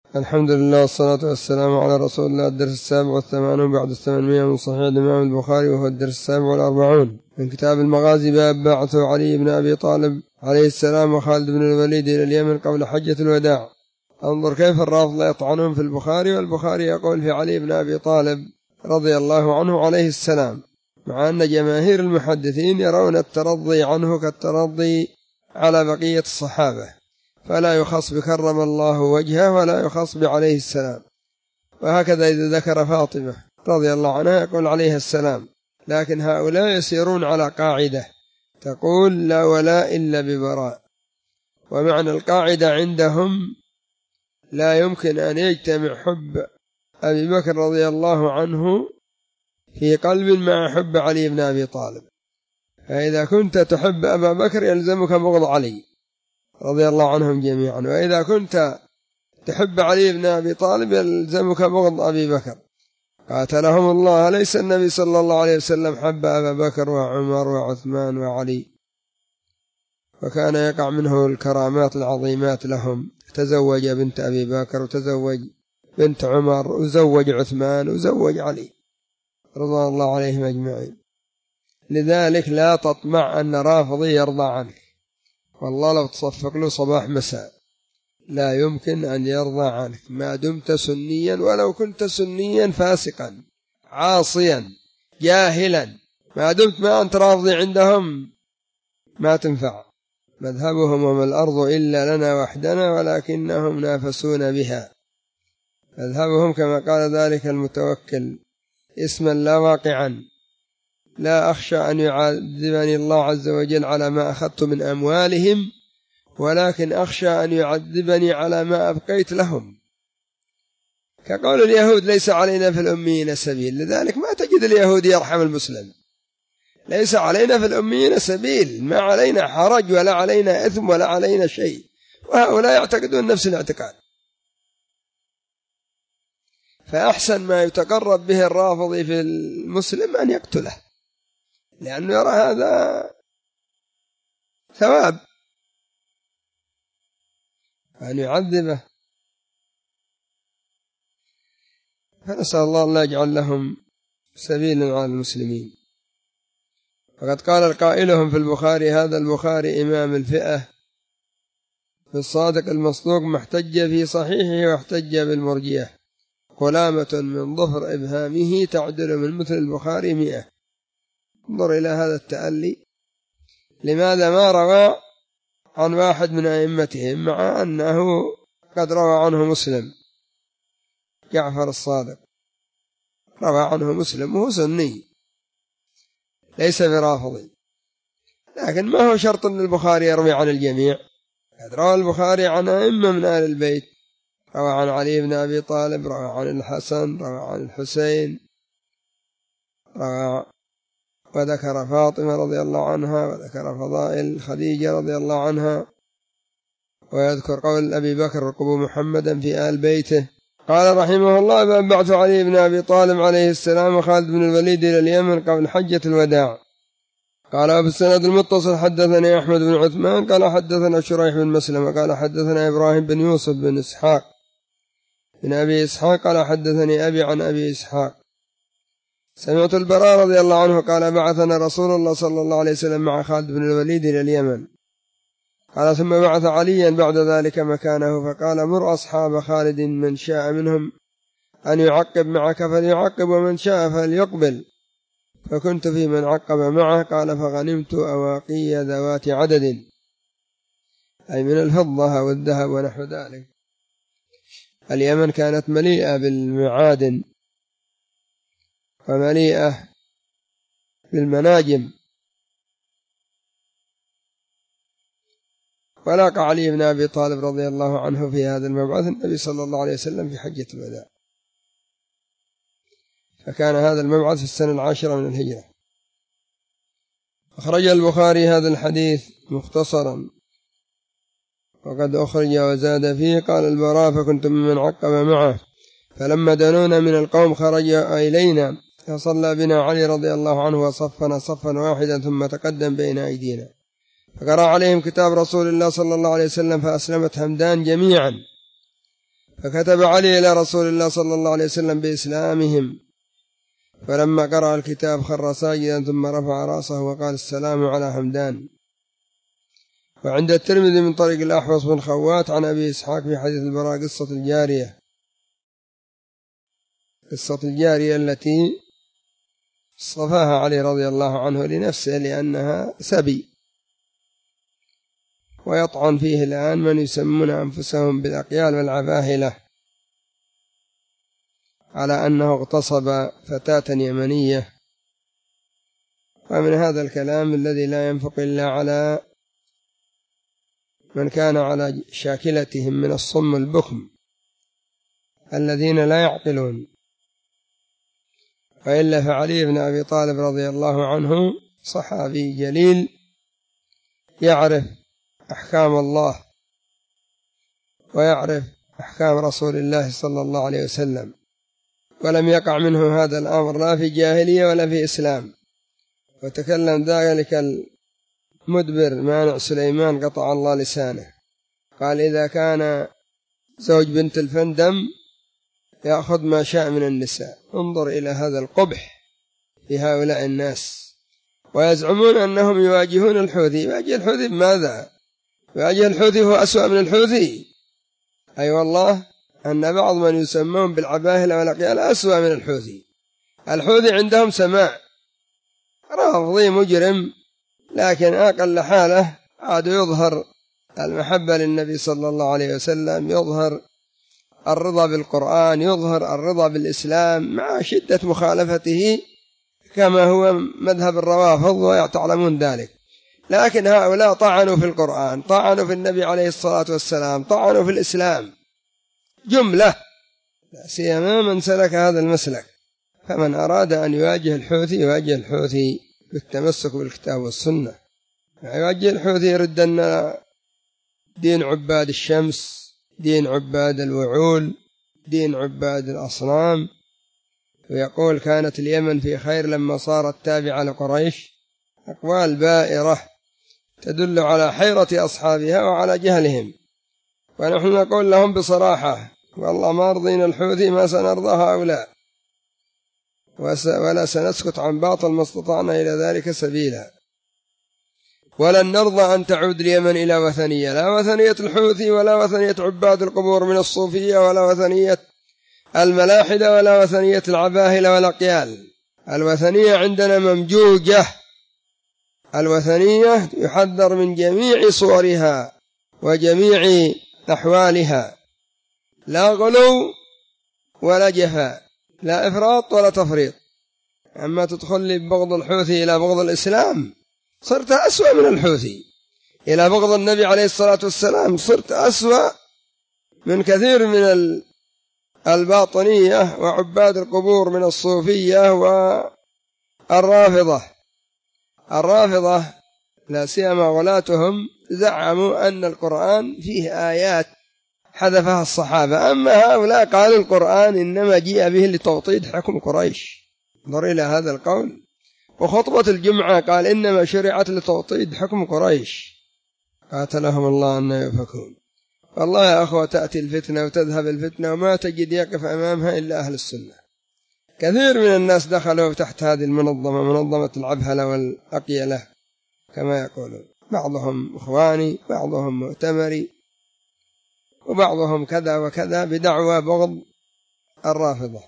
الحمد لله والصلاة والسلام على رسول الله. الدرس 87 بعد 800 من صحيح الإمام البخاري، وهو الدرس 47 من كتاب المغازي، باب بعث علي بن أبي طالب عليه السلام وخالد بن الوليد إلى اليمن قبل حجة الوداع. انظر كيف الرافضة يطعنون في البخاري، والبخاري يقول في علي بن أبي طالب رضي الله عنه عليه السلام، مع أن جماهير المحدثين يرون الترضي عنه كالترضي على بقية الصحابة، فلا يخص بكرم الله وجهه ولا يخص بعليه السلام. وهكذا إذا ذكر فاطمة رضي الله عنها يقول عليها السلام، لكن هؤلاء يسيرون على قاعدة تقول لا ولاء إلا ببراء، ومعنى القاعدة عندهم لا يمكن أن يجتمع حب أبي بكر رضي الله عنه في قلب مع حب علي بن أبي طالب، فإذا كنت تحب أبا بكر يلزمك بغض علي رضي الله عنهم جميعا، وإذا كنت تحب علي بن أبي طالب يلزمك بغض أبي بكر قاتلهم الله. ليس النبي صلى الله عليه وسلم حب أبا بكر وعمر وعثمان وعلي، وكان يقع منه الكرامات العظيمات لهم، تزوج بنت أبي بكر وتزوج بنت عمر وزوج عثمان وزوج علي رضي الله عليهم أجمعين. لذلك لا تطمع أن رافضي يرضى عنك، والله لو تصفق له صباح مساء لا يمكن أن يرضى عنك ما دمت سنيا، ولو كنت سنيا فاسقا عاصيا جاهلا، ما دمت ما أنت راضي عندهم ما تنفع. مذهبهم وما الأرض إلا لنا وحدنا ولكنهم نافسون بها. مذهبهم كما قال ذلك المتوكل اسما لا واقعا، لا أخشى أن يعذبني الله عز وجل على ما أخذت من أموالهم، ولكن أخشى أن يعذبني على ما أبقيت لهم. كقول اليهود ليس علينا في الأميين سبيل، لذلك ما تجد اليهود يرحم المسلم. ليس علينا في الأميين سبيل، ما علينا حرج ولا علينا إثم ولا علينا شيء، وهؤلاء يعتقدون نفس الاعتقاد. فأحسن ما يتقرب به الرافضي في المسلم أن يقتله، لأنه يرى هذا ثواب، أن يعذبه. فنسأل الله أن لا يجعل لهم سبيلا على المسلمين. فقد قال القائلهم في البخاري: هذا البخاري إمام الفئة بالصادق المصدوق، ما احتج في صحيحه واحتج بالمرجئة، قلامة من ظفر إبهامه تعدل من مثل البخاري 100. انظر إلى هذا التألي، لماذا ما روى عن واحد من أئمتهم مع أنه قد روى عنه مسلم؟ جعفر الصادق روى عنه مسلم وهو سني ليس برافضي، لكن ما هو شرط أن البخاري يروي عن الجميع. قد روى البخاري عن أئمة من آل البيت، روى عن علي بن أبي طالب، روى عن الحسن، روى عن الحسين، روى وذكر فاطمة رضي الله عنها، وذكر فضائل خديجة رضي الله عنها، ويذكر قول أبي بكر: رقبوا محمدا في آل بيته. قال رحمه الله: باب بعث علي بن أبي طالب عليه السلام وخالد بن الوليد إلى اليمن قبل حجة الوداع. قال أبو السند المتصل: حدثني أحمد بن عثمان قال حدثنا شريح بن مسلم قال حدثنا إبراهيم بن يوسف بن إسحاق بن أبي إسحاق قال حدثني أبي عن أبي إسحاق سمعت البراء رضي الله عنه قال: بعثنا رسول الله صلى الله عليه وسلم مع خالد بن الوليد إلى اليمن. قال: ثم بعث عليا بعد ذلك مكانه، فقال: مر أصحاب خالد من شاء منهم أن يعقب معك فليعقب، ومن شاء فليقبل. فكنت في من عقب معه. قال: فغنمت أواقي ذوات عدد، أي من الفضة والذهب ونحو ذلك. اليمن كانت مليئة بالمعادن ومليئة بالمناجم. ولاقى علي بن أبي طالب رضي الله عنه في هذا المبعث النبي صلى الله عليه وسلم في حجة الوداع، فكان هذا المبعث في السنة 10 من الهجرة. أخرج البخاري هذا الحديث مختصرا، وقد أخرج وزاد فيه. قال البراء: فكنت ممن عقب معه، فلما دنونا من القوم خرج إلينا فصلى بنا علي رضي الله عنه وصفنا صفا واحدا، ثم تقدم بين أيدينا فقرأ عليهم كتاب رسول الله صلى الله عليه وسلم، فأسلمت همدان جميعا، فكتب علي إلى رسول الله صلى الله عليه وسلم بإسلامهم، فلما قرأ الكتاب خر ساجدا ثم رفع رأسه وقال السلام على حمدان. وعند الترمذي من طريق الأحوص بن خوات عن أبي إسحاق في حديث البراء قصة الجارية التي اصطفاها علي رضي الله عنه لنفسه لأنها سبي، ويطعن فيه الآن من يسمون أنفسهم بالأقيال والعباهلة على أنه اغتصب فتاة يمنية. ومن هذا الكلام الذي لا ينفق إلا على من كان على شاكلتهم من الصم البكم الذين لا يعقلون. وإلا فعلي بن أبي طالب رضي الله عنه صحابي جليل يعرف أحكام الله ويعرف أحكام رسول الله صلى الله عليه وسلم، ولم يقع منه هذا الأمر لا في جاهلية ولا في إسلام. وتكلم ذلك المدبر مانع سليمان قطع الله لسانه، قال إذا كان زوج بنت الفندم يأخذ ما شاء من النساء. انظر إلى هذا القبح في هؤلاء الناس، ويزعمون أنهم يواجهون الحوثي. يواجه الحوثي بماذا؟ يواجه الحوثي هو أسوأ من الحوثي. أي والله أن بعض من يسمون بالعباهلة والأقيال أسوأ من الحوثي. الحوثي عندهم سماع، رافضي مجرم، لكن أقل حاله عاد يظهر المحبة للنبي صلى الله عليه وسلم، يظهر الرضا بالقرآن، يظهر الرضا بالإسلام مع شدة مخالفته كما هو مذهب الروافض ويعلمون ذلك. لكن هؤلاء طعنوا في القرآن، طعنوا في النبي عليه الصلاة والسلام، طعنوا في الإسلام جملة، لا سيما من سلك هذا المسلك. فمن أراد أن يواجه الحوثي يواجه الحوثي بالتمسك بالكتاب والسنة. يواجه الحوثي يرد أن دين عباد الشمس، دين عباد الوعول، دين عباد الأصنام. ويقول كانت اليمن في خير لما صارت تابعة لقريش. أقوال بائرة تدل على حيرة أصحابها وعلى جهلهم. ونحن نقول لهم بصراحة والله ما رضينا الحوثي ما سنرضى هؤلاء، ولا سنسكت عن باطل ما استطعنا إلى ذلك سبيلا. ولن نرضى أن تعود اليمن إلى وثنية، لا وثنية الحوثي ولا وثنية عباد القبور من الصوفية ولا وثنية الملاحدة ولا وثنية العباهلة والأقيال. الوثنية عندنا ممجوجة، الوثنية يحذر من جميع صورها وجميع أحوالها، لا غلو ولا جفاء، لا إفراط ولا تفريط. أما تدخل لي ببغض الحوثي إلى بغض الإسلام صرت أسوأ من الحوثي، إلى بغض النبي عليه الصلاة والسلام صرت أسوأ من كثير من الباطنية وعباد القبور من الصوفية والرافضة. الرافضة لا سيما غلاتهم زعموا أن القرآن فيه آيات حذفها الصحابة، أما هؤلاء قالوا القرآن إنما جاء به لتوطيد حكم قريش. انظر إلى هذا القول. وخطبة الجمعة قال إنما شرعت لتوطيد حكم قريش. قاتلهم الله أن يفكون. والله يا أخوة تأتي الفتنة وتذهب الفتنة وما تجد يقف أمامها إلا أهل السنة. كثير من الناس دخلوا تحت هذه المنظمة، منظمة العبهلة والأقيلة كما يقولون، بعضهم إخواني، بعضهم مؤتمري، وبعضهم كذا وكذا بدعوى بغض الرافضة.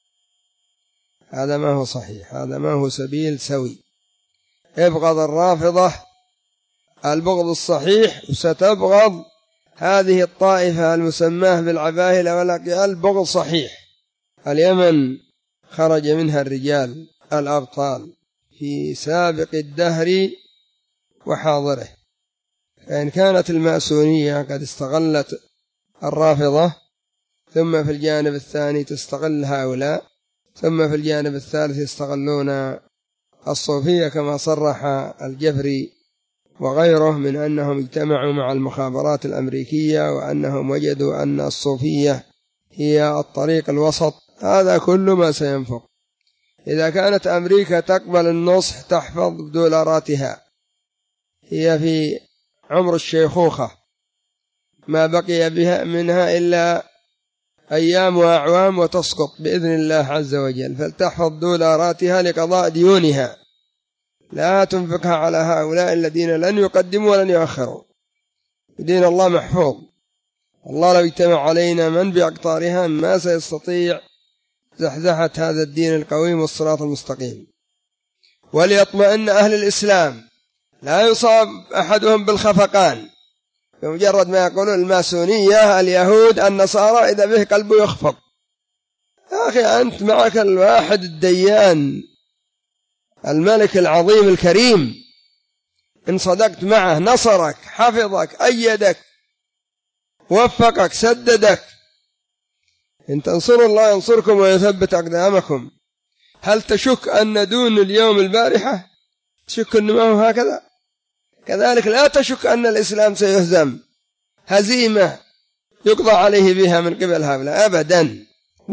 هذا ما هو صحيح، هذا ما هو سبيل سوي. ابغض الرافضة البغض الصحيح، وستبغض هذه الطائفة المسماة بالعباهلة والأقيال بغض صحيح. اليمن خرج منها الرجال الأبطال في سابق الدهر وحاضره. فإن كانت الماسونية قد استغلت الرافضة، ثم في الجانب الثاني تستغل هؤلاء، ثم في الجانب الثالث يستغلون الصوفية كما صرح الجفري وغيره من أنهم اجتمعوا مع المخابرات الأمريكية وأنهم وجدوا أن الصوفية هي الطريق الوسط. هذا كل ما سينفق. إذا كانت أمريكا تقبل النصح تحفظ دولاراتها، هي في عمر الشيخوخة ما بقي بها منها إلا أيام وأعوام وتسقط بإذن الله عز وجل، فلتحفظ دولاراتها لقضاء ديونها، لا تنفقها على هؤلاء الذين لن يقدموا ولن يؤخروا. دين الله محفوظ. الله لو اجتمع علينا من بأقطارها ما سيستطيع زحزحة هذا الدين القويم والصراط المستقيم. وليطمئن أهل الإسلام، لا يصاب أحدهم بالخفقان بمجرد ما يقولون الماسونية، اليهود، النصارى، إذا به قلبه يخفق. يا أخي أنت معك الواحد الديان الملك العظيم الكريم، إن صدقت معه نصرك، حفظك، أيدك، وفقك، سددك. إن تنصروا الله ينصركم ويثبت أقدامكم. هل تشك أن دون اليوم البارحة؟ تشك أنه ما هو هكذا؟ كذلك لا تشك أن الإسلام سيهزم هزيمة يقضى عليه بها من قبل هؤلاء أبدا.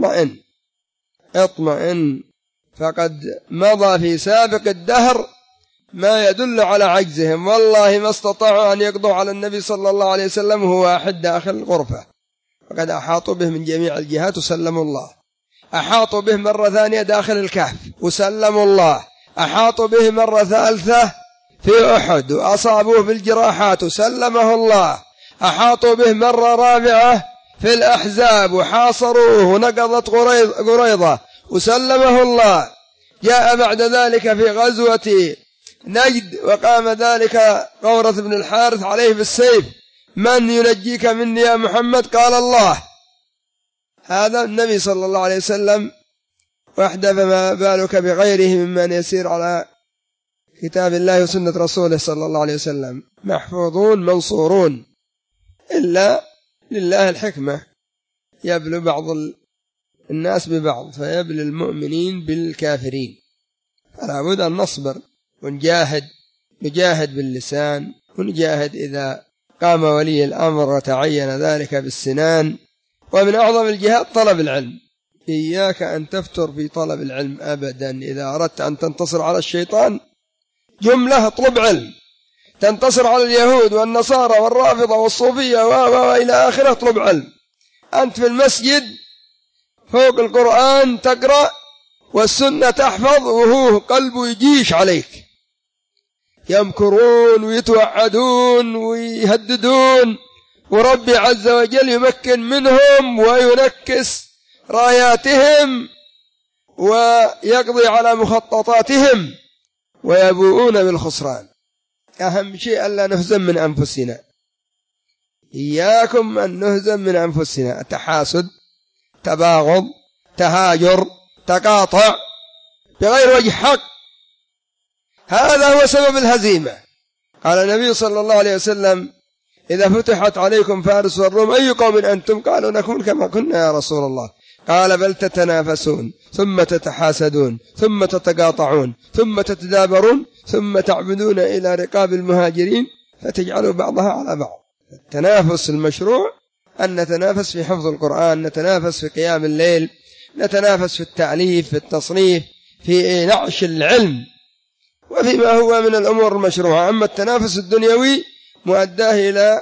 اطمئن، فقد مضى في سابق الدهر ما يدل على عجزهم. والله ما استطاعوا أن يقضوا على النبي صلى الله عليه وسلم وهو واحد داخل الغرفة، وقد أحاطوا به من جميع الجهات وسلموا الله. أحاطوا به مرة ثانية داخل الكهف وسلموا الله. أحاطوا به مرة ثالثة في أحد وأصابوه بالجراحات وسلمه الله. أحاطوا به مرة رابعة في الأحزاب وحاصروه ونقضت قريضة وسلمه الله. جاء بعد ذلك في غزوة نجد وقام ذلك قورة بن الحارث عليه بالسيف: من ينجيك مني يا محمد؟ قال الله. هذا النبي صلى الله عليه وسلم وحده، فما بالك بغيره ممن يسير على كتاب الله وسنة رسوله صلى الله عليه وسلم. محفوظون منصورون، إلا لله الحكمة، يبلو بعض الناس ببعض فيبلو المؤمنين بالكافرين. فلا بد أن نصبر ونجاهد، نجاهد باللسان، ونجاهد إذا قام ولي الأمر وتعين ذلك بالسنان. ومن أعظم الجهاد طلب العلم. إياك أن تفتر في طلب العلم أبدا. إذا أردت أن تنتصر على الشيطان جملة اطلب علم، تنتصر على اليهود والنصارى والرافضة والصوفية وإلى آخره اطلب علم. أنت في المسجد فوق القرآن تقرأ والسنة تحفظ، وهو قلبه يجيش عليك، يمكرون ويتوعدون ويهددون، وربي عز وجل يمكن منهم وينكس راياتهم ويقضي على مخططاتهم ويبوؤون بالخسران. أهم شيء ألا نهزم من أنفسنا. إياكم أن نهزم من أنفسنا. التحاسد، تباغض، تهاجر، تقاطع بغير وجه حق، هذا هو سبب الهزيمة. قال النبي صلى الله عليه وسلم: إذا فتحت عليكم فارس والروم أي قوم أنتم؟ قالوا: نكون كما كنا يا رسول الله. قال: بل تتنافسون، ثم تتحاسدون، ثم تتقاطعون، ثم تتدابرون، ثم تعبدون إلى رقاب المهاجرين فتجعلوا بعضها على بعض. التنافس المشروع أن نتنافس في حفظ القرآن، نتنافس في قيام الليل، نتنافس في التأليف، في التصنيف، في نعش العلم، وفيما هو من الأمور المشروعة. أما التنافس الدنيوي مؤداه إلى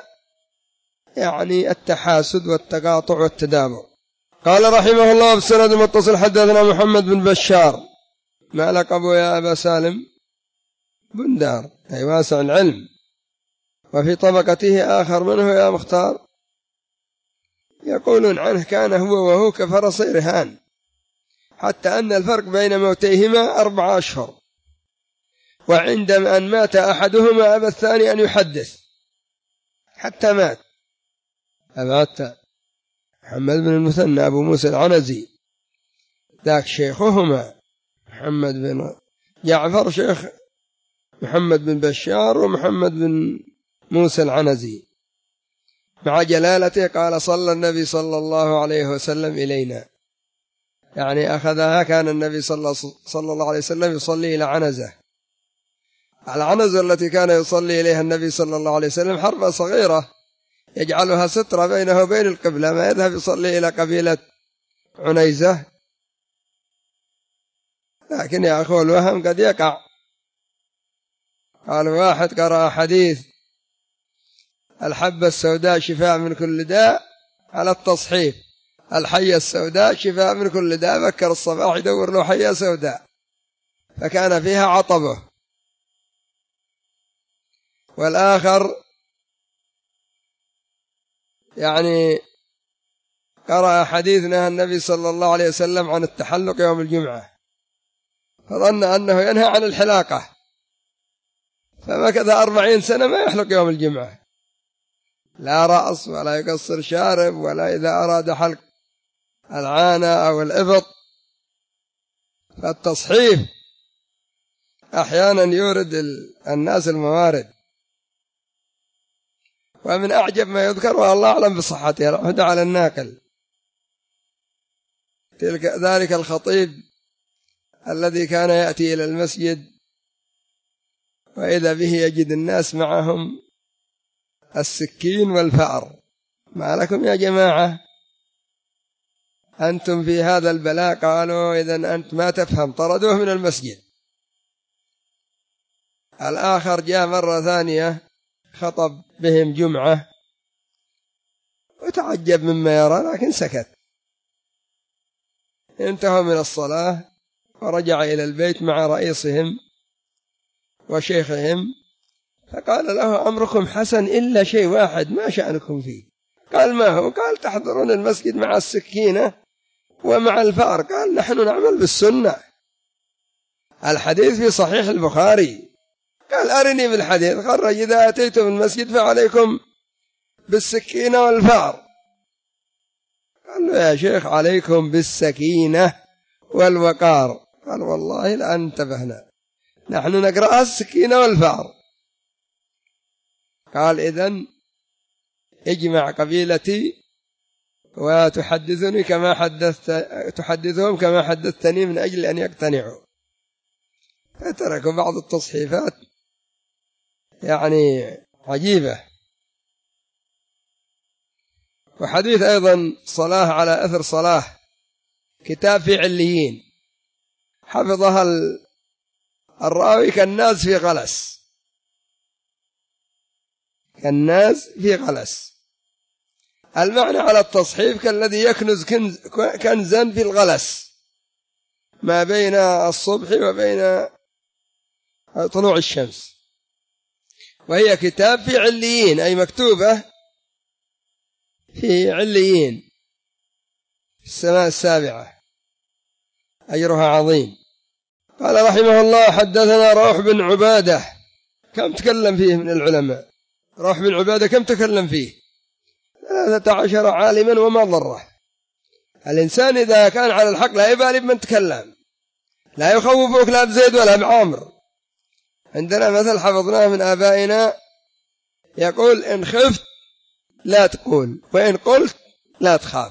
التحاسد والتقاطع والتدابر. قال رحمه الله بسند متصل: حدثنا محمد بن بشار. ما لقبه يا أبا سالم؟ بندار، أي واسع العلم. وفي طبقته آخر منه يا مختار، يقولون عنه كان هو وهو كفرس رهان، حتى أن الفرق بين موتيهما 4 أشهر، وعندما أن مات أحدهما أبى الثاني أن يحدث حتى مات. أبات محمد بن المثنى أبو موسى العنزي، ذاك شيخهما محمد بن جعفر، شيخ محمد بن بشار ومحمد بن موسى العنزي، مع جلالته. قال: صلى النبي صلى الله عليه وسلم إلينا، أخذها. كان النبي صلى الله عليه وسلم يصلي إلى عنزة. العنزة التي كان يصلي إليها النبي صلى الله عليه وسلم حربة صغيرة يجعلها سترة بينه وبين القبلة، ما يذهب يصلي إلى قبيلة عنيزة. لكن يا أخوة الوهم قد يقع. قال واحد قرأ حديث الحبة السوداء شفاء من كل داء على التصحيف، الحية السوداء شفاء من كل داء، بكر الصباح يدور له حية سوداء فكان فيها عطبه. والآخر يعني قرأ حديث نهى النبي صلى الله عليه وسلم عن التحلق يوم الجمعة، فظن أنه ينهى عن الحلاقة، فمكث 40 سنة ما يحلق يوم الجمعة، لا رأس ولا يقصر شارب، ولا إذا أراد حلق العانة أو الإبط. فالتصحيف أحيانا يورد الناس الموارد، ومن أعجب ما يذكر والله أعلم بصحته العهد على الناقل ذلك الخطيب الذي كان يأتي إلى المسجد وإذا به يجد الناس معهم السكين والفأر. ما لكم يا جماعة أنتم في هذا البلاء؟ قالوا إذن أنت ما تفهم، طردوه من المسجد. الآخر جاء مرة ثانية خطب بهم جمعة وتعجب مما يرى لكن سكت. انتهوا من الصلاة ورجع إلى البيت مع رئيسهم وشيخهم، فقال له أمركم حسن إلا شيء واحد ما شأنكم فيه. قال ما هو؟ قال تحضرون المسجد مع السكينة ومع الفأر. قال نحن نعمل بالسنة، الحديث في صحيح البخاري. قال أرني بالحديث. خرج إذا أتيتم المسجد فعليكم بالسكينة والفأر. قال له يا شيخ عليكم بالسكينة والوقار. قال والله لا انتبهنا، نحن نقرأ السكينة والفأر. قال إذن اجمع قبيلتي وتحدثني تحدثهم كما حدثتني من أجل أن يقتنعوا. فتركوا بعض التصحيفات يعني عجيبة. وحديث أيضا صلاة على أثر صلاة، كتاب في عليين حفظها الراوي كالناس في غلس، كالناس في غلس. المعنى على التصحيف كالذي يكنز كنزا في الغلس ما بين الصبح وبين طلوع الشمس. وهي كتاب في عليين أي مكتوبة في عليين في السماء السابعة، أجرها عظيم. قال رحمه الله حدثنا روح بن عبادة. كم تكلم فيه من العلماء روح بن عبادة؟ كم تكلم فيه؟ 13 عالما وما ضره. الإنسان إذا كان على الحق لا يبالي بمن تكلم، لا يخوفك لا بزيد ولا بعمر. عندنا مثل حفظناه من آبائنا يقول إن خفت لا تقول وإن قلت لا تخاف.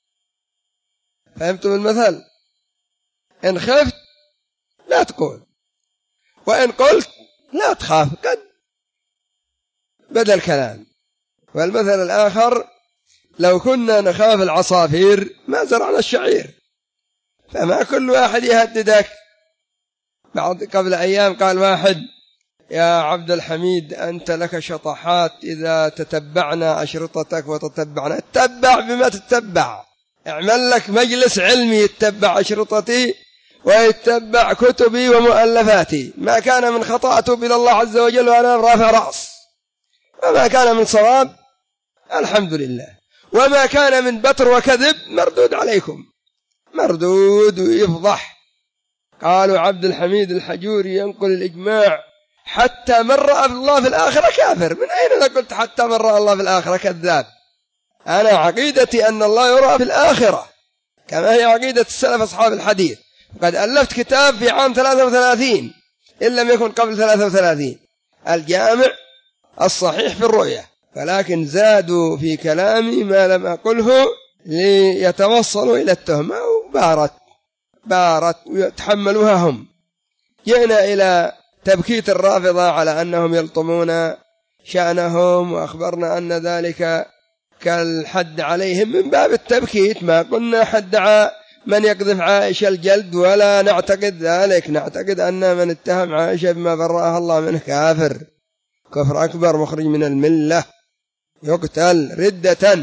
فهمتم المثل؟ إن خفت لا تقول وإن قلت لا تخاف، قد بدل كلام. والمثل الآخر لو كنا نخاف العصافير ما زرعنا الشعير. فما كل واحد يهددك. قبل أيام قال واحد يا عبد الحميد أنت لك شطحات إذا تتبعنا أشرطتك وتتبعنا. اتبع بما تتبع، اعمل لك مجلس علمي يتبع أشرطتي ويتبع كتبي ومؤلفاتي. ما كان من خطأ أتوب إلى الله عز وجل وأنا رافع رأس، وما كان من صواب الحمد لله، وما كان من بتر وكذب مردود عليكم، مردود يفضح. قالوا عبد الحميد الحجوري ينقل الإجماع حتى من رأى الله في الآخرة كافر. من أين أنا قلت حتى من رأى الله في الآخرة؟ كذاب. أنا عقيدتي أن الله يرى في الآخرة كما هي عقيدة السلف أصحاب الحديث. قد ألفت كتاب في عام 33 إن لم يكن قبل 33، الجامع الصحيح في الرؤية، ولكن زادوا في كلامي ما لم أقله ليتوصلوا إلى التهمة، وبارت ويتحملوها هم. جئنا إلى تبكيت الرافضة على أنهم يلطمون شأنهم، وأخبرنا أن ذلك كالحد عليهم من باب التبكيت. ما قلنا حد من يقذف عائشة الجلد، ولا نعتقد ذلك. نعتقد أن من اتهم عائشة بما برأها الله منه كافر، كفر أكبر مخرج من الملة، يقتل ردة.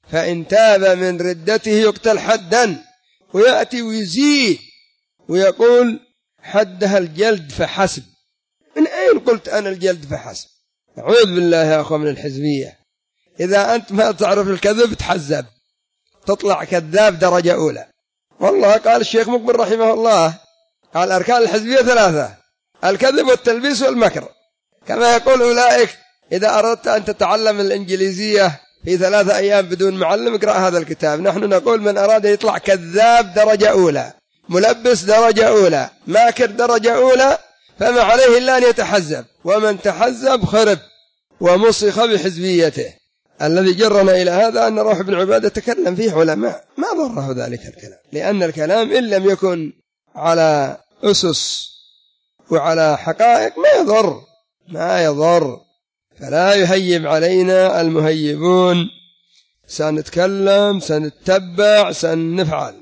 فإن تاب من ردته يقتل حدا، ويأتي ويزيد ويقول حدها الجلد فحسب. من أين قلت أنا الجلد فحسب؟ أعوذ بالله يا أخوة من الحزبية. إذا أنت ما تعرف الكذب تحزب، تطلع كذاب درجة أولى. والله قال الشيخ مقبل رحمه الله، قال أركان الحزبية 3: الكذب والتلبيس والمكر. كما يقول أولئك إذا أردت أن تتعلم الإنجليزية في 3 أيام بدون معلم اقرأ هذا الكتاب. نحن نقول من أراد يطلع كذاب درجة أولى، ملبس درجة أولى، ماكر درجة أولى، فما عليه إلا أن يتحزب، ومن تحزب خرب ومصخ بحزبيته. الذي جرنا إلى هذا أن روح بن عبادة تكلم فيه علماء، ما ضره ذلك الكلام، لأن الكلام إن لم يكن على أسس وعلى حقائق ما يضر. فلا يهيب علينا المهيبون، سنتكلم سنتبع سنفعل.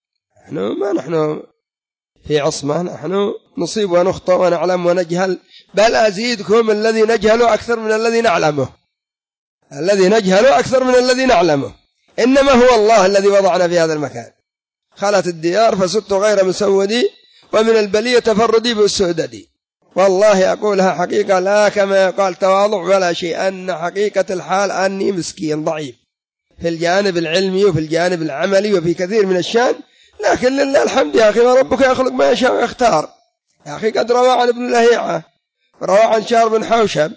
نحن في عصمة، نحن نصيب ونخطئ ونعلم ونجهل، بل أزيدكم الذي نجهل أكثر من الذي نعلمه، الذي نجهل أكثر من الذي نعلمه. إنما هو الله الذي وضعنا في هذا المكان. خلت الديار فسدت غير مسودي، ومن البلية تفردي بالسؤددي. والله أقولها حقيقة، لا كما قال تواضع ولا شيء، أن حقيقة الحال أني مسكين ضعيف في الجانب العلمي وفي الجانب العملي وفي كثير من الشان، لكن لله الحمد يا أخي، وربك يخلق ما يشاء ويختار. يا أخي قد روى عن ابن لهيعة وروى عن شار بن حوشب،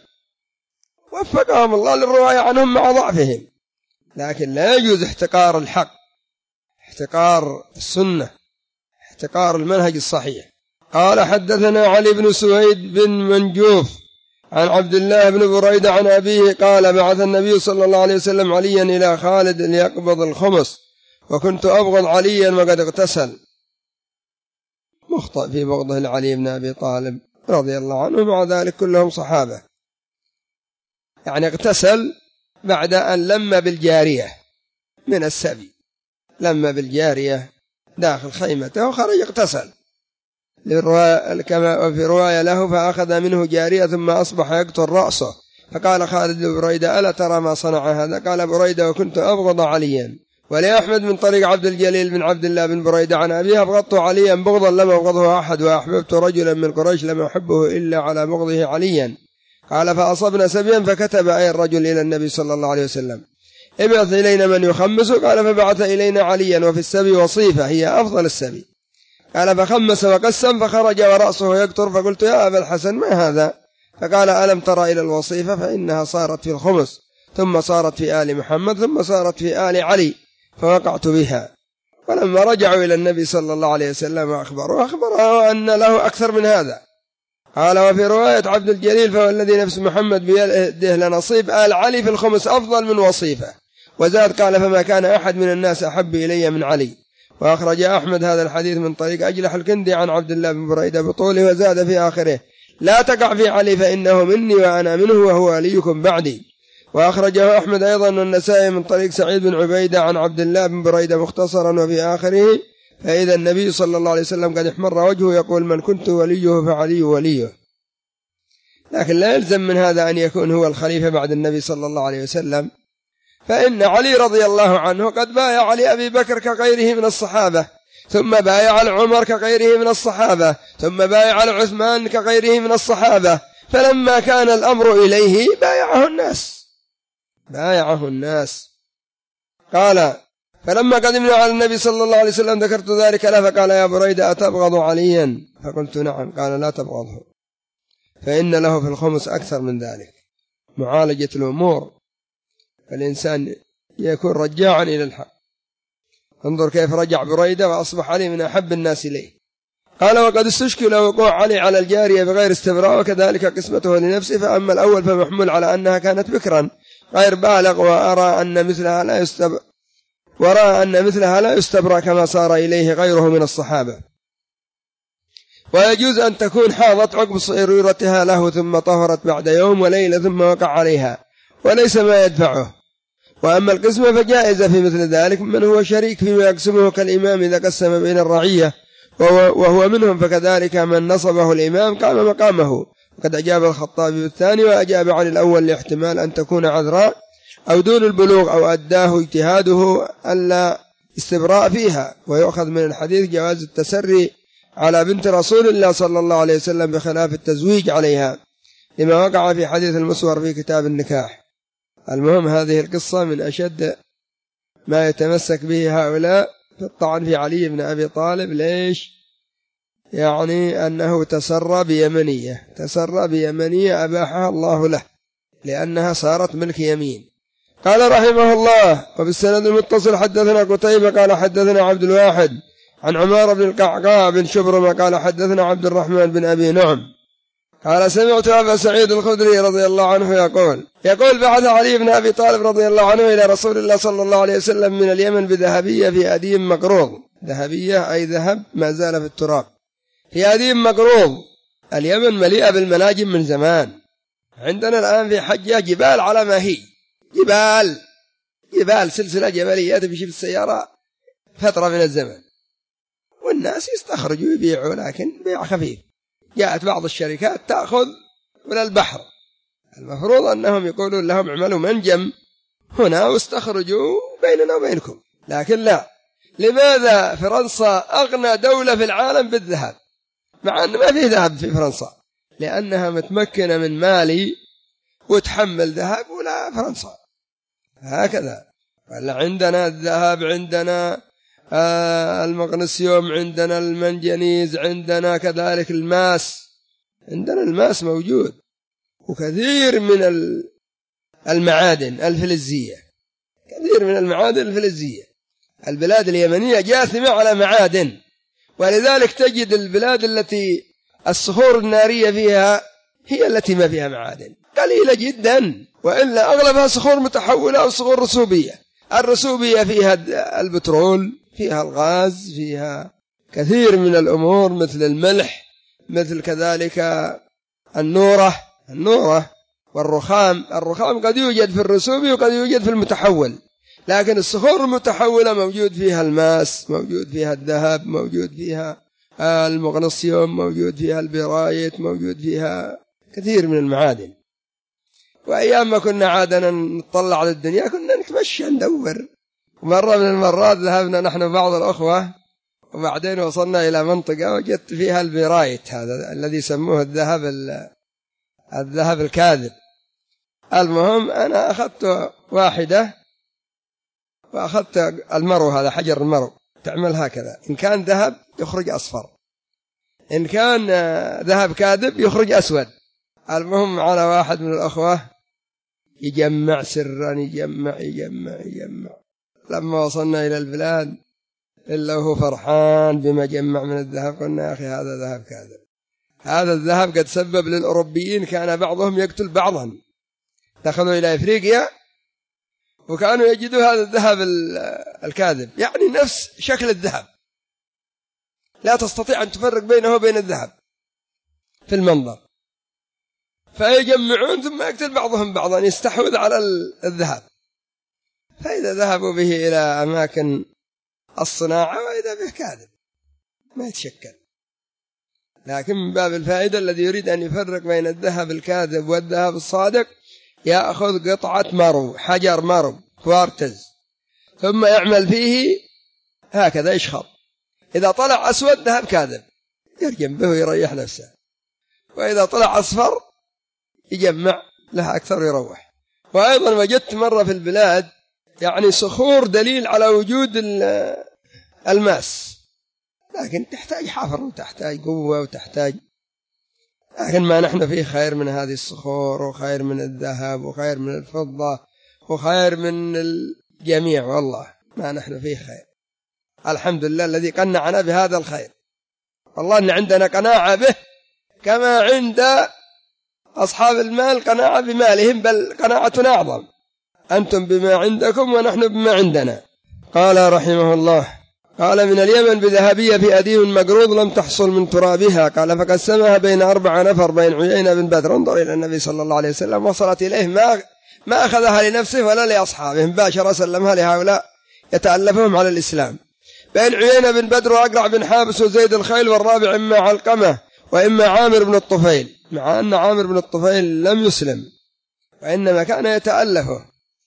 وفقهم الله للرواية عنهم مع ضعفهم، لكن لا يجوز احتقار الحق، احتقار السنة، احتقار المنهج الصحيح. قال حدثنا علي بن سويد بن منجوف عن عبد الله بن بريدة عن أبيه قال بعث النبي صلى الله عليه وسلم عليا إلى خالد ليقبض الخمس، وكنت أبغض عليا وقد اغتسل. مخطئ في بغضه لعلي بن أبي طالب رضي الله عنه، مع ذلك كلهم صحابة. يعني اغتسل بعد أن لم بالجارية من السبي، لم بالجارية داخل خيمته وخرج اغتسل، كما في رواية له فأخذ منه جارية ثم أصبح يقطر رأسه. فقال خالد بن بريدة ألا ترى ما صنع هذا؟ قال بريدة وكنت أبغض عليا. ولأحمد من طريق عبد الجليل بن عبد الله بن بريدة عن أبيه أبغضت عليا بغضا لم أبغضه أحد، وأحببت رجلا من قريش لم أحبه إلا على بغضه عليا. قال فأصبنا سبيا، فكتب أي الرجل إلى النبي صلى الله عليه وسلم ابعث إلينا من يخمس. قال فبعث إلينا عليا، وفي السبي وصيفة هي أفضل السبي. قال فخمس وقسم فخرج ورأسه يقطر، فقلت يا أبا الحسن ما هذا؟ فقال ألم ترى إلى الوصيفة فإنها صارت في الخمس، ثم صارت في آل محمد، ثم صارت في آل علي، فوقعت بها. ولما رجعوا إلى النبي صلى الله عليه وسلم أخبره أن له أكثر من هذا. قال وفي رواية عبد الجليل فوالذي نفس محمد بيده لنصيب آل علي في الخمس أفضل من وصيفة. وزاد قال فما كان أحد من الناس أحب إلي من علي. وأخرج أحمد هذا الحديث من طريق أجلح الكندي عن عبد الله بن بريدة بطوله، وزاد في آخره لا تقع في علي فإنه مني وأنا منه وهو وليكم بعدي. وأخرجه أحمد أيضا والنسائي من طريق سعيد بن عبيدة عن عبد الله بن بريدة مختصرا، وفي آخره فإذا النبي صلى الله عليه وسلم قد احمر وجهه يقول من كنت وليه فعلي وليه. لكن لا يلزم من هذا أن يكون هو الخليفة بعد النبي صلى الله عليه وسلم، فإن علي رضي الله عنه قد بايع لأبي بكر كغيره من الصحابة، ثم بايع لعمر كغيره من الصحابة، ثم بايع لعثمان كغيره من الصحابة. فلما كان الأمر إليه بايعه الناس. قال فلما قدمنا على النبي صلى الله عليه وسلم ذكرت ذلك له، فقال يا بريدة أتبغض عليا؟ فقلت نعم. قال لا تبغضه، فإن له في الخمس أكثر من ذلك. معالجة الأمور، فالإنسان يكون رجاعا إلى الحق. انظر كيف رجع بريدة وأصبح علي من أحب الناس إليه. قال وقد استشكل وقوع علي على الجارية بغير استبراء، وكذلك قسمته لنفسه. فأما الأول فمحمول على أنها كانت بكرا غير بالغ، ورأى أن مثلها لا يستبرأ كما صار إليه غيره من الصحابة. ويجوز أن تكون حاضت عقب صيرورتها له ثم طهرت بعد يوم وليلة ثم وقع عليها، وليس ما يدفعه. وأما القسمة فجائزة في مثل ذلك من هو شريك فيما يقسمه كالإمام إذا قسم بين الرعية وهو منهم، فكذلك من نصبه الإمام قام مقامه. وقد أجاب الخطابي بالثاني، وأجاب عن الأول لاحتمال أن تكون عذراء، أو دون البلوغ أو أداه اجتهاده ألا استبراء فيها. ويؤخذ من الحديث جواز التسري على بنت رسول الله صلى الله عليه وسلم بخلاف التزويج عليها، لما وقع في حديث المسور في كتاب النكاح. المهم هذه القصة من أشد ما يتمسك به هؤلاء في الطعن في علي بن أبي طالب. ليش؟ يعني أنه تسرى بيمنية أباحها الله له لأنها صارت ملك يمين. قال رحمه الله: وبالسند المتصل حدثنا قتيبة قال حدثنا عبد الواحد عن عمار بن القعقاع بن شبرمة قال حدثنا عبد الرحمن بن أبي نعم قال سمعت أبا سعيد الخدري رضي الله عنه يقول بعث علي بن أبي طالب رضي الله عنه إلى رسول الله صلى الله عليه وسلم من اليمن بذهبية في أديم مقروض. ذهبية أي ذهب ما زال في التراب، في أديم مقروض. اليمن مليئة بالمناجم من زمان. عندنا الآن في حجة جبال على ما هي جبال سلسلة جبلية تمشي بالسيارة فترة من الزمن، والناس يستخرجوا يبيعوا لكن بيع خفيف. جاءت بعض الشركات تأخذ من البحر، المفروض أنهم يقولون لهم اعملوا منجم هنا واستخرجوا بيننا وبينكم، لكن لا. لماذا فرنسا أغنى دولة في العالم بالذهب مع أن ما فيه ذهب في فرنسا؟ لأنها متمكنة من مالي وتحمل ذهب ولا فرنسا هكذا. عندنا الذهب، عندنا المغنيسيوم، عندنا المنجنيز، عندنا كذلك الماس. عندنا الماس موجود، وكثير من المعادن الفلزية، البلاد اليمنية جاثمة على معادن، ولذلك تجد البلاد التي الصخور النارية فيها هي التي ما فيها معادن قليلة جدا، وإلا أغلبها صخور متحولة أو صخور رسوبية. الرسوبية فيها البترول، فيها الغاز، فيها كثير من الأمور مثل الملح، مثل كذلك النورة والرخام. الرخام قد يوجد في الرسوبي وقد يوجد في المتحول، لكن الصخور المتحولة موجود فيها الماس، موجود فيها الذهب، موجود فيها المغنيسيوم، موجود فيها البرايت، موجود فيها كثير من المعادن. وأيام ما كنا عادنا نطلع على الدنيا كنا نتمشى ندور. مرة من المرات ذهبنا نحن بعض الأخوة، وبعدين وصلنا إلى منطقة وجدت فيها البرايت، هذا الذي يسموه الذهب الكاذب. المهم أنا أخذت واحدة وأخذت المرو، هذا حجر المرو، تعمل هكذا، إن كان ذهب يخرج أصفر، إن كان ذهب كاذب يخرج أسود. المهم على واحد من الأخوة يجمع سرا، يجمع. لما وصلنا إلى البلاد إلا هو فرحان بما جمع من الذهب. قلنا يا أخي هذا ذهب كاذب، هذا الذهب قد سبب للأوروبيين، كان بعضهم يقتل بعضا. دخلوا إلى إفريقيا وكانوا يجدوا هذا الذهب الكاذب، يعني نفس شكل الذهب، لا تستطيع أن تفرق بينه وبين الذهب في المنظر، فيجمعون ثم يقتل بعضهم بعضا يستحوذ على الذهب. فإذا ذهبوا به إلى أماكن الصناعة وإذا به كاذب ما يتشكل. لكن من باب الفائدة الذي يريد أن يفرق بين الذهب الكاذب والذهب الصادق يأخذ قطعة مرو، حجر مرو كوارتز، ثم يعمل فيه هكذا يشخط، إذا طلع أسود ذهب كاذب يرجم به ويريح نفسه، وإذا طلع أصفر يجمع لها أكثر ويروح. وأيضا وجدت مرة في البلاد يعني صخور دليل على وجود الماس، لكن تحتاج حفر وتحتاج قوة وتحتاج، لكن ما نحن فيه خير من هذه الصخور، وخير من الذهب، وخير من الفضة، وخير من الجميع. والله ما نحن فيه خير، الحمد لله الذي قنعنا بهذا الخير. والله أن عندنا قناعة به كما عند أصحاب المال قناعة بمالهم، بل قناعتنا أعظم. أنتم بما عندكم ونحن بما عندنا. قال رحمه الله: قال من اليمن بذهبية في أديم مقروض لم تحصل من ترابها. قال فقسمها بين 4 نفر بين عيينة بن بدر. انظر إلى النبي صلى الله عليه وسلم، وصلت إليه ما أخذها لنفسه ولا لأصحابه، مباشرة سلمها لهؤلاء يتألفهم على الإسلام. بين عيينة بن بدر وأقرع بن حابس وزيد الخيل، والرابع إما علقمة وإما عامر بن الطفيل، مع أن عامر بن الطفيل لم يسلم وإنما كان يتألفه.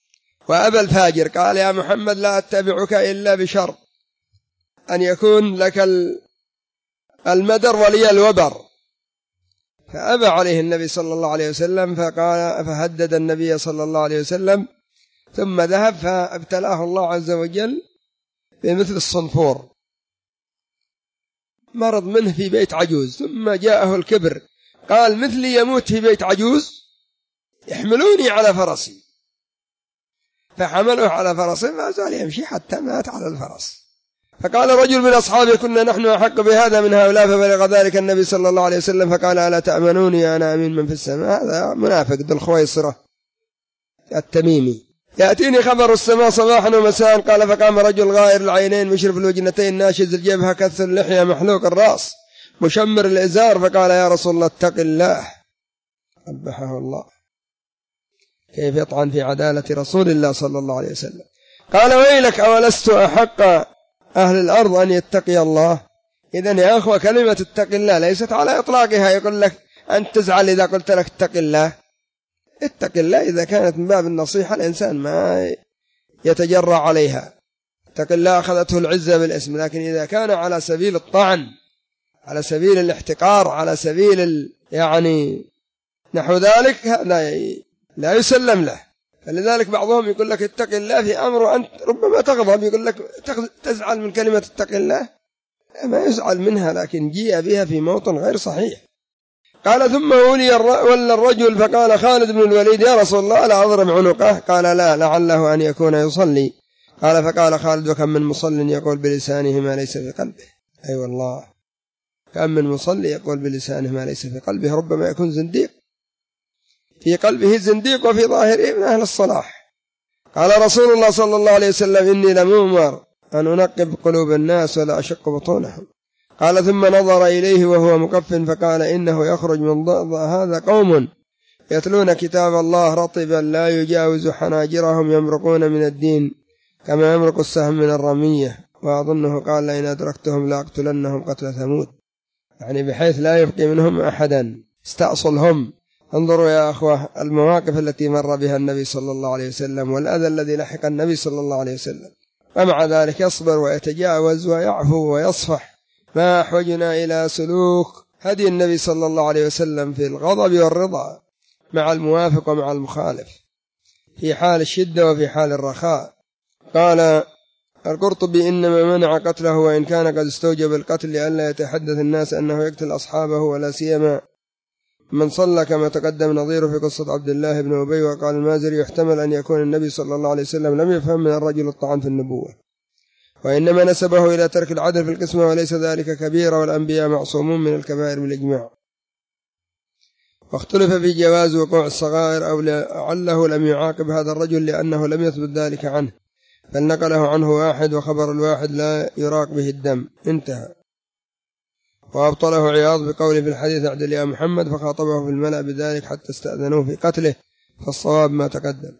وأبى الفاجر قال يا محمد لا أتبعك إلا بشرط أن يكون لك المدر ولي الوبر، فأبى عليه النبي صلى الله عليه وسلم، فهدد النبي صلى الله عليه وسلم، ثم ذهب فابتلاه الله عز وجل بمثل الصنفور، مرض منه في بيت عجوز، ثم جاءه الكبر قال مثلي يموت في بيت عجوز يحملوني على فرسي، فحملوه على فرسه ما زال يمشي حتى مات على الفرس. فقال رجل من أصحابه كنا نحن أحق بهذا من هؤلاء، فبلغ ذلك النبي صلى الله عليه وسلم فقال ألا تأمنوني أنا أمين من في السماء. هذا منافق ذو الخويصرة التميمي. يأتيني خبر السماء صباحا ومساء. قال فقام رجل غائر العينين مشرف الوجنتين ناشز الجبهة كث اللحية محلوق الرأس مشمر الإزار، فقال يا رسول الله اتق الله. قبحه الله، كيف يطعن في عدالة رسول الله صلى الله عليه وسلم. قال ويلك أولست أحق أهل الأرض أن يتقي الله. إذن يا أخوة كلمة اتق الله ليست على إطلاقها، يقول لك أنت تزعل إذا قلت لك اتق الله. اتق الله إذا كانت من باب النصيحة الإنسان ما يتجرع عليها، اتق الله أخذته العزة بالاسم، لكن إذا كان على سبيل الطعن، على سبيل الاحتقار، على سبيل يعني نحو ذلك، لا يسلم له. فلذلك بعضهم يقول لك اتق الله في أمر وأنت ربما تغضب، يقول لك تزعل من كلمة اتق الله، ما يزعل منها، لكن جيء بها في موطن غير صحيح. قال ثم ولى الرجل فقال خالد بن الوليد يا رسول الله لا أضرب عنقه. قال لا لعله أن يكون يصلي. قال فقال خالد وكم من مصل يقول بلسانه ما ليس في قلبه. أي والله كم من مصلي يقول بلسانه ما ليس في قلبه، ربما يكون زنديق، في قلبه زنديق وفي ظاهره من أهل الصلاح. قال رسول الله صلى الله عليه وسلم إني لمؤمر أن أنقب قلوب الناس ولا أشق بطونهم. قال ثم نظر إليه وهو مكف فقال إنه يخرج من ضأضأ هذا قوم يتلون كتاب الله رطبا لا يجاوز حناجرهم يمرقون من الدين كما يمرق السهم من الرمية، وأظنه قال لئن أدركتهم لأقتلنهم قتل ثمود، يعني بحيث لا يبقي منهم أحدا، استأصلهم. انظروا يا أخوة المواقف التي مر بها النبي صلى الله عليه وسلم والأذى الذي لحق النبي صلى الله عليه وسلم، ومع ذلك يصبر ويتجاوز ويعفو ويصفح. ما أحوجنا إلى سلوك هدي النبي صلى الله عليه وسلم في الغضب والرضا مع الموافق ومع المخالف، في حال الشدة وفي حال الرخاء. قال القرطبي إنما منع قتله وإن كان قد استوجب القتل لئلا يتحدث الناس أنه يقتل أصحابه، ولا سيما من صلى كما تقدم نظيره في قصة عبد الله بن أبي. وقال المازري يحتمل أن يكون النبي صلى الله عليه وسلم لم يفهم من الرجل الطعن في النبوة، وإنما نسبه إلى ترك العدل في القسمة، وليس ذلك كبيرة والأنبياء معصومون من الكبائر بالإجماع. واختلف في جواز وقوع الصغائر أو لعله لم يعاقب هذا الرجل لأنه لم يثبت ذلك عنه، بل نقله عنه واحد وخبر الواحد لا يراق به الدم. انتهى. وأبطله عياض بقوله في الحديث اعدل يا محمد، فخاطبه في الملأ بذلك حتى استأذنوه في قتله، فالصواب ما تقدم.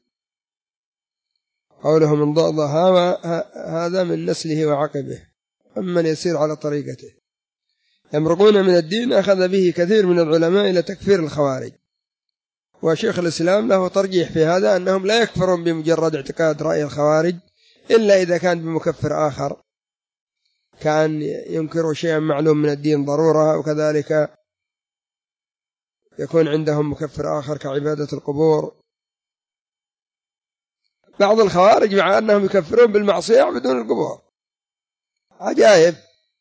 قوله من ضأضأ هذا من نسله وعقبه، أمن يسير على طريقته. يمرقون من الدين أخذ به كثير من العلماء إلى تكفير الخوارج، وشيخ الإسلام له ترجيح في هذا أنهم لا يكفرون بمجرد اعتقاد رأي الخوارج إلا إذا كان بمكفر آخر، كان ينكر شيئا معلوم من الدين ضرورة، وكذلك يكون عندهم مكفر آخر كعبادة القبور. بعض الخوارج مع أنهم يكفرون بالمعصية بدون القبور، عجائب،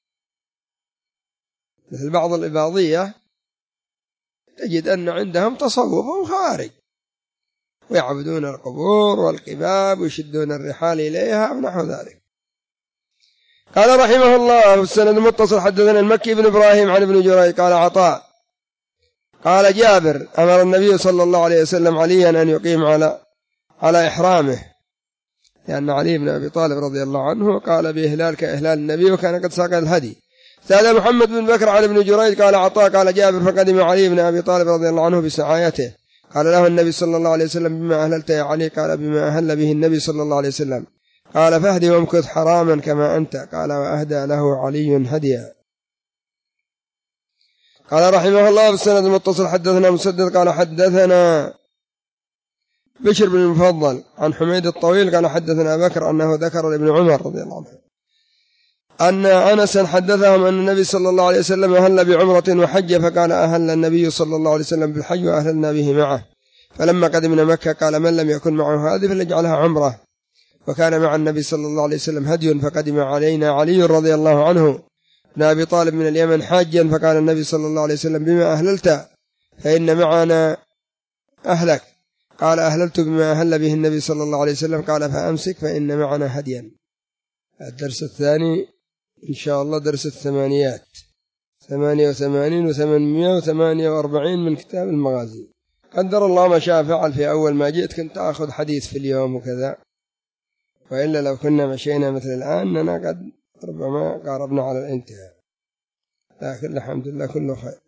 مثل بعض الإباضية تجد أن عندهم تصوف خوارج، ويعبدون القبور والقباب ويشدون الرحال إليها ونحو ذلك. قال رحمه الله السند المتصل حدثنا المكي بن إبراهيم عن ابن جريج قال عطاء قال جابر أمر النبي صلى الله عليه وسلم عليا أن يقيم على إحرامه، لأن علي بن أبي طالب رضي الله عنه قال بإهلال كإهلال النبي وكان قد ساق الهدي. سأل محمد بن بكر عن ابن جريج قال عطاء قال جابر فقدم علي بن أبي طالب رضي الله عنه بسعايته، قال له النبي صلى الله عليه وسلم بما أهللت يا علي؟ قال بما أهل به النبي صلى الله عليه وسلم. قال فاهدي وامكث حراما كما أنت. قال وأهدى له علي هديا. قال رحمه الله في السند المتصل حدثنا مسدد قال حدثنا بشر بن المفضل عن حميد الطويل قال حدثنا بكر أنه ذكر لابن عمر رضي الله عنه أن أنسا حدثهم أن النبي صلى الله عليه وسلم أهل بعمرة وحج، فقال أهل النبي صلى الله عليه وسلم بالحج وأهلنا به معه. فلما قدمنا مكة قال من لم يكن معه هذه فليجعلها عمرة. وكان مع النبي صلى الله عليه وسلم هدي، فقدم علينا علي رضي الله عنه بن أبي طالب من اليمن حاجا، فقال النبي صلى الله عليه وسلم بما أهللت؟ فإن معنا أهلك. قال أهللت بما أهل به النبي صلى الله عليه وسلم. قال فأمسك فإن معنا هديا. الدرس الثاني إن شاء الله درس الثمانيات 88 و848 من كتاب المغازي. قدر الله ما شاء فعل. في أول ما جئت كنت أخذ حديث في اليوم وكذا، وإلا لو كنا مشينا مثل الآن أننا قد ربما قاربنا على الانتهاء، لكن الحمد لله كله خير.